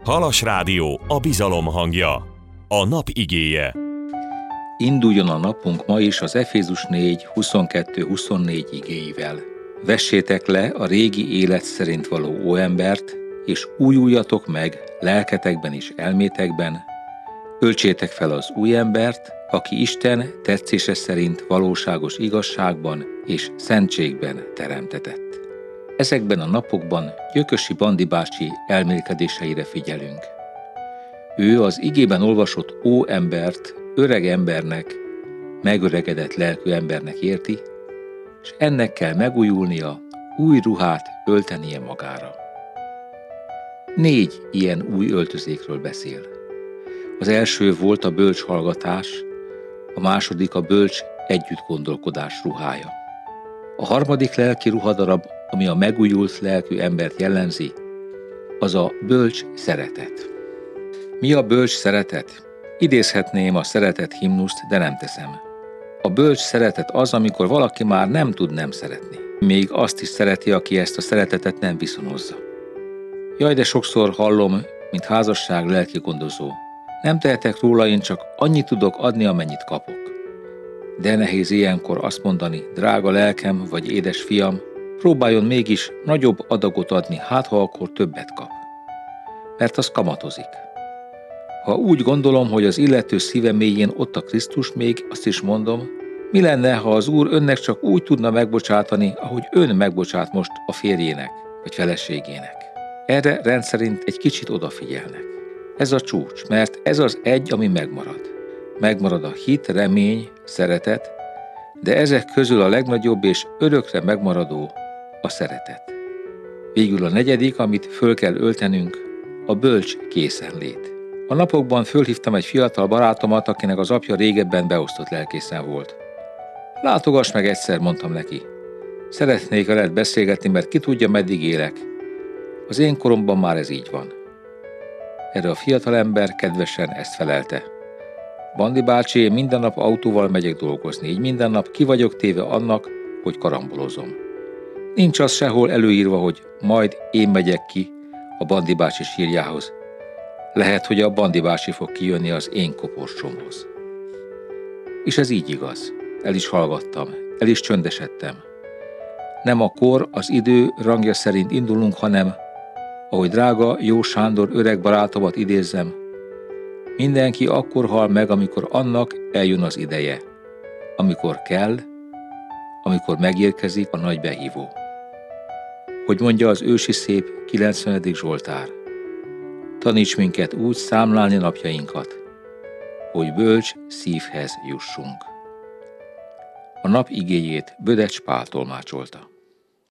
Halas Rádió, a bizalom hangja. A nap igéje. Induljon a napunk ma is az Efézus 4, 22-24 igéivel. Vessétek le a régi élet szerint való óembert, és újuljatok meg lelketekben és elmétekben. Öltsétek fel az új embert, aki Isten tetszése szerint valóságos igazságban és szentségben teremtetett. Ezekben a napokban Gyökösi Bandi bácsi elmélkedéseire figyelünk. Ő az igében olvasott óembert öreg embernek, megöregedett lelkű embernek érti, és ennek kell megújulnia, új ruhát öltenie magára. 4 ilyen új öltözékről beszél. Az első volt a bölcs hallgatás, a második a bölcs együttgondolkodás ruhája. A harmadik lelki ruhadarab, ami a megújult lelkű embert jellemzi, az a bölcs szeretet. Mi a bölcs szeretet? Idézhetném a szeretet himnuszt, de nem teszem. A bölcs szeretet az, amikor valaki már nem tud nem szeretni. Még azt is szereti, aki ezt a szeretetet nem viszonozza. Jaj, de sokszor hallom, mint házasság lelki gondozó. Nem tehetek róla, én csak annyit tudok adni, amennyit kapok. De nehéz ilyenkor azt mondani, drága lelkem vagy édes fiam, próbáljon mégis nagyobb adagot adni, hát ha akkor többet kap. Mert az kamatozik. Ha úgy gondolom, hogy az illető szíve mélyén ott a Krisztus, még azt is mondom, mi lenne, ha az Úr önnek csak úgy tudna megbocsátani, ahogy ön megbocsát most a férjének vagy feleségének. Erre rendszerint egy kicsit odafigyelnek. Ez a csúcs, mert ez az egy, ami megmarad. Megmarad a hit, remény, szeretet, de ezek közül a legnagyobb és örökre megmaradó a szeretet. Végül a negyedik, amit föl kell öltenünk, a bölcs készenlét. A napokban fölhívtam egy fiatal barátomat, akinek az apja régebben beosztott lelkészen volt. Látogass meg egyszer, mondtam neki. Szeretnék veled beszélgetni, mert ki tudja, meddig élek. Az én koromban már ez így van. Erre a fiatalember kedvesen ezt felelte. Bandi bácsi, én minden nap autóval megyek dolgozni, így minden nap ki vagyok téve annak, hogy karambolozom. Nincs az sehol előírva, hogy majd én megyek ki a Bandi bácsi sírjához. Lehet, hogy a Bandi bácsi fog kijönni az én koporsomhoz. És ez így igaz. El is hallgattam, el is csöndesedtem. Nem a kor, az idő rangja szerint indulunk, hanem, ahogy drága Jó Sándor öreg barátomat idézzem, mindenki akkor hal meg, amikor annak eljön az ideje, amikor kell, amikor megérkezik a nagy behívó. Hogy mondja az ősi szép 90. Zsoltár, taníts minket úgy számlálni napjainkat, hogy bölcs szívhez jussunk. A nap igéjét Bödecs Pál tolmácsolta.